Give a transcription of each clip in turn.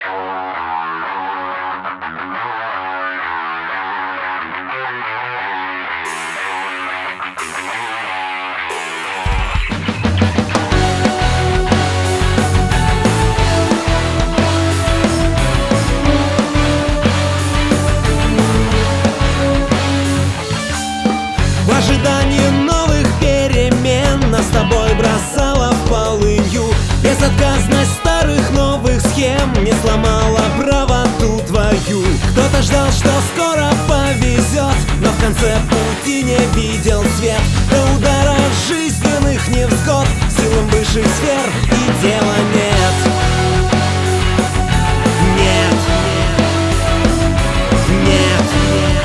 В ожидании новых перемен нас с тобой бросала в полынью. Безотказность старых новых схем не сломала правоту твою. Кто-то ждал, что скоро повезет, но в конце пути не видел свет. До удара жизненных невзгод силам высших сфер и дела нет. Нет, нет, нет.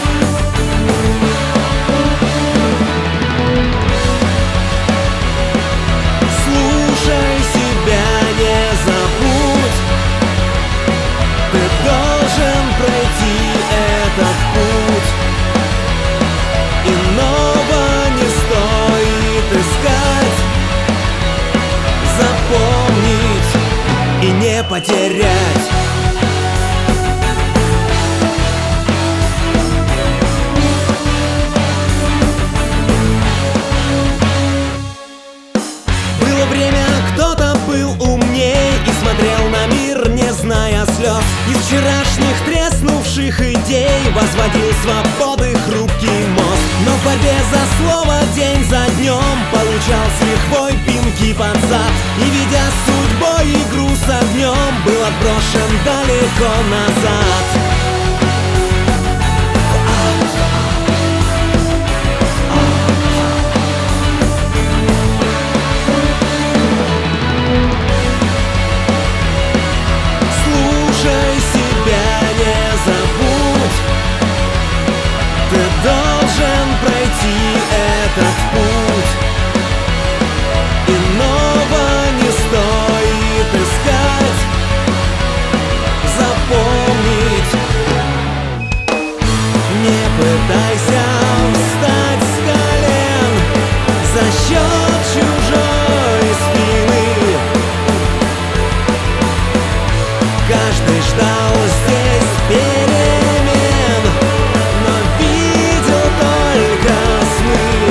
Слушай себя, не забудь. Ты должен пройти этот путь. Иного не стоит искать. Запомнить и не потерять. Было время, кто-то был умней и смотрел на мир, не зная слез. Из вчерашних треснувших идей возводил свободы хрупкий мост. Но в борьбе за слово день за днем получал с лихвой пинки под зад. И, видя судьбой игру с огнем, был отброшен далеко назад. Слушай себя, не забудь. Ты должен пройти этот путь. Иного не стоит искать. Запомнить. Не пытайся встать с колен за счет чужой спины. Каждый ждал здесь перемен, но видел только сны.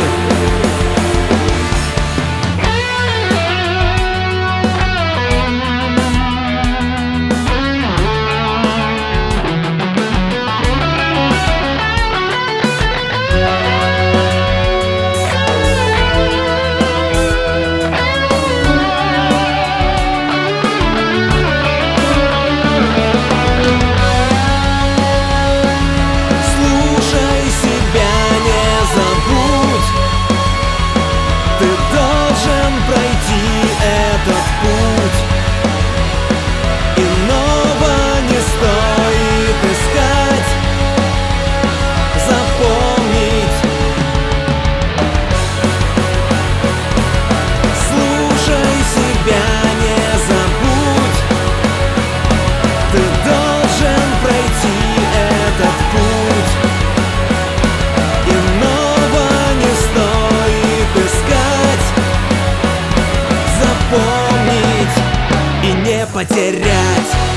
Слушай себя, не забудь. Ты должен пройти этот путь. Иного не стоит искать. Запомнить. Слушай себя, не забудь. Ты должен пройти этот путь. Иного не стоит искать. Запомнить и не потерять.